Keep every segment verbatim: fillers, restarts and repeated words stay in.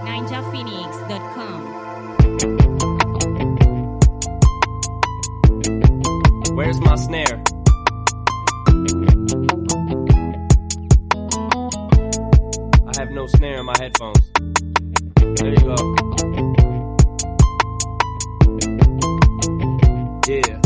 ninja phoenix dot com. Where's my snare? I have no snare in my headphones. There you go. Yeah.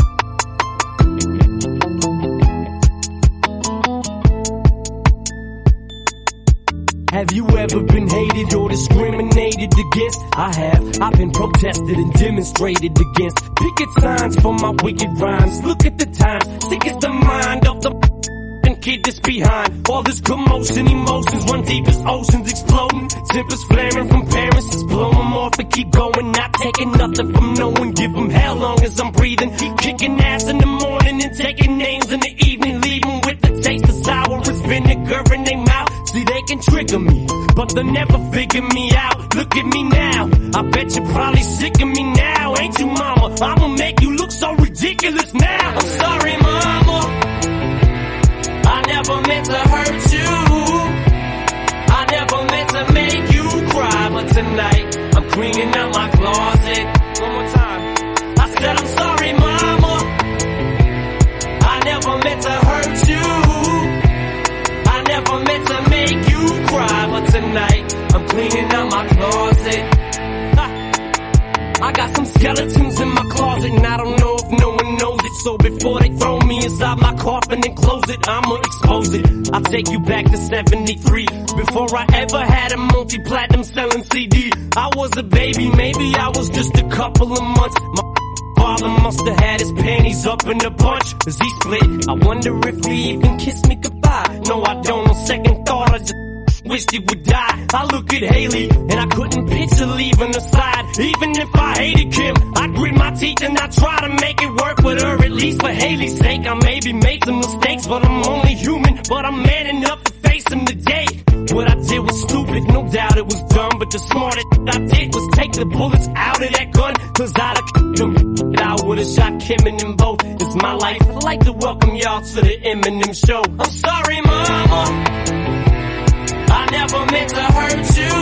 Have you ever been hated or discriminated against? I have. I've been protested and demonstrated against. Picket signs for my wicked rhymes. Look at the times. Sick is the mind of the kid that's behind. All this commotion, emotions run deep as oceans exploding. Tempers flaring from parents, just blow them off and keep going. Not taking nothing from no one, give them hell long as I'm breathing. Keep kicking ass in the morning and taking names in the evening. Leave them with the taste of sour as vinegar in their mouth. See, they can trigger me, but they'll never figure me out. Look at me now, I bet you're probably sick of me now. Ain't you, mama? I'ma make you look so ridiculous now. I'm sorry, mama, I never meant to hurt you. I never meant to make you cry. But tonight, I'm cleaning out my closet. One more time. I said I'm sorry, mama, I never meant to hurt you. I never meant to make you cry. But tonight, I'm cleaning out my closet. Ha. I got some skeletons in my closet, and I don't know if no one knows it. So before they throw me inside my coffin and close it, I'ma expose it. I'll take you back to seventy-three, before I ever had a multi-platinum selling C D. I was a baby, maybe I was just a couple of months. My father must have had his panties up in a bunch, cause he split. I wonder if he even kissed me goodbye. No, I don't. On second thought, I just wished he would die. I look at Haley, and I couldn't picture leaving her side. Even if I hated Kim, I'd grit my teeth and I'd try to make it work with her. At least for Haley's sake, I maybe made some mistakes, but I'm only human. But I'm man enough to face them today. What I did was stupid, no doubt it was dumb, but the smartest I did was take the bullets out of that gun, cause I'd have killed them. I would've shot Kim and them both. It's my life. I'd like to welcome y'all to the Eminem show. I'm sorry, mama, I never meant to hurt you.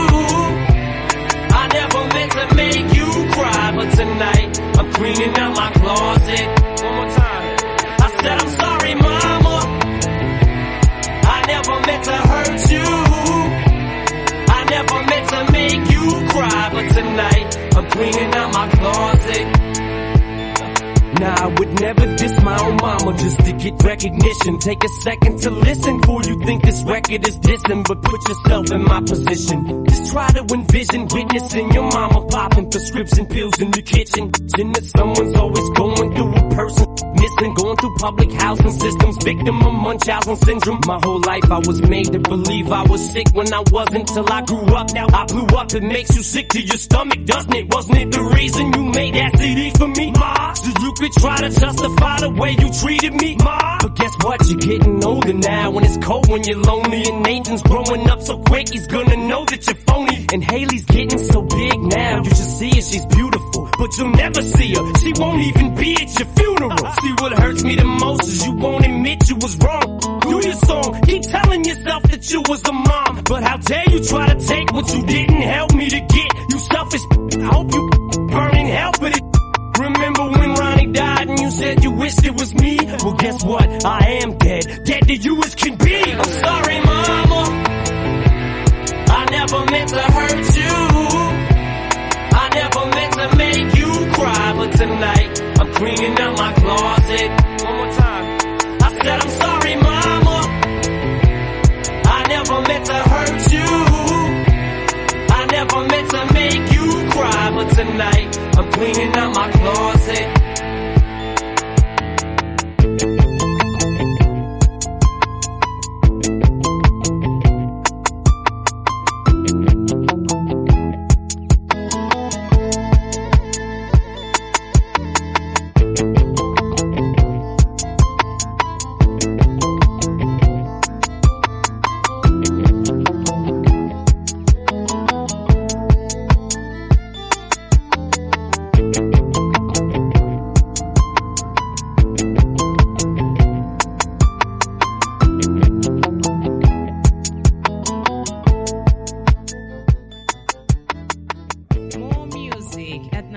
I never meant to make you cry. But tonight, I'm cleaning out my closet. One more time. I said I'm sorry, mama, I never meant to hurt you. I never meant to make you cry. But tonight, I'm cleaning out my closet. Nah, I would never diss my own mama just to get recognition. Take a second to listen before you think this record is dissing, but put yourself in my position. Just try to envision witnessing your mama popping prescription pills in the kitchen. And that someone's always going through a person missing, going through public housing systems, victim of Munchausen syndrome. My whole life I was made to believe I was sick when I wasn't, till I grew up. Now I blew up. It makes you sick to your stomach, doesn't it? Wasn't it the reason you made that C D for me, ma? So you could try to justify the way you treated me, ma. But guess what? You're getting older now, when it's cold, when you're lonely, and Nathan's growing up so quick, he's gonna know that you're phony. And Haley's getting so big now, you should see her, she's beautiful, but you'll never see her. She won't even be at your funeral. See, what hurts me the most is you won't admit you was wrong. Do your song, keep telling yourself that you was a mom, but how dare you try to take what you didn't help me to get. You selfish, I hope you burn in hell for this. Remember when Ronnie died and you said you wished it was me? Well, guess what? I am dead. Dead to you as can be. I'm sorry, mama, I never meant to hurt you. I never meant to make you cry. But tonight, I'm cleaning out my closet. One more time. I said I'm sorry, mama, I never meant to hurt you. I never meant to make you cry. But tonight, I'm cleaning out my closet.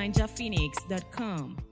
ninja phoenix dot com.